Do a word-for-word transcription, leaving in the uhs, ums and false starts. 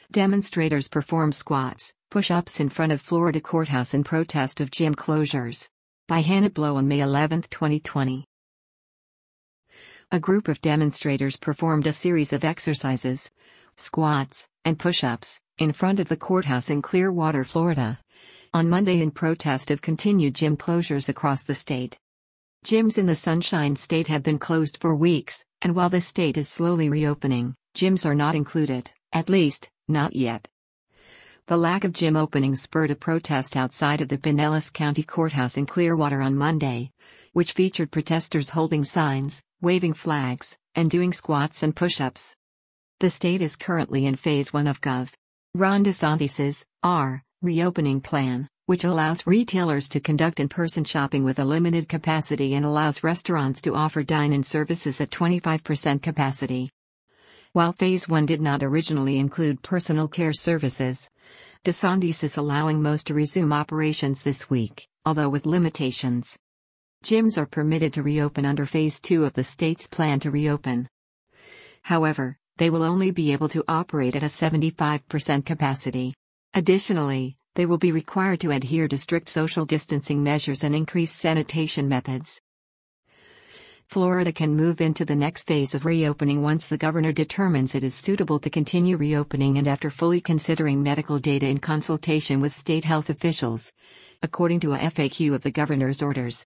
Demonstrators perform squats, push-ups in front of Florida courthouse in protest of gym closures. By Hannah Blow on May eleventh, twenty twenty. A group of demonstrators performed a series of exercises, squats, and push-ups, in front of the courthouse in Clearwater, Florida, on Monday in protest of continued gym closures across the state. Gyms in the Sunshine State have been closed for weeks, and while the state is slowly reopening, gyms are not included, at least, not yet. The lack of gym openings spurred a protest outside of the Pinellas County Courthouse in Clearwater on Monday, which featured protesters holding signs, waving flags, and doing squats and push-ups. The state is currently in phase one of Governor Ron DeSantis's R reopening plan, which allows retailers to conduct in-person shopping with a limited capacity and allows restaurants to offer dine-in services at twenty-five percent capacity. While Phase one did not originally include personal care services, DeSantis is allowing most to resume operations this week, although with limitations. Gyms are permitted to reopen under Phase two of the state's plan to reopen. However, they will only be able to operate at a seventy-five percent capacity. Additionally, they will be required to adhere to strict social distancing measures and increased sanitation methods. Florida can move into the next phase of reopening once the governor determines it is suitable to continue reopening and after fully considering medical data in consultation with state health officials, according to a F A Q of the governor's orders.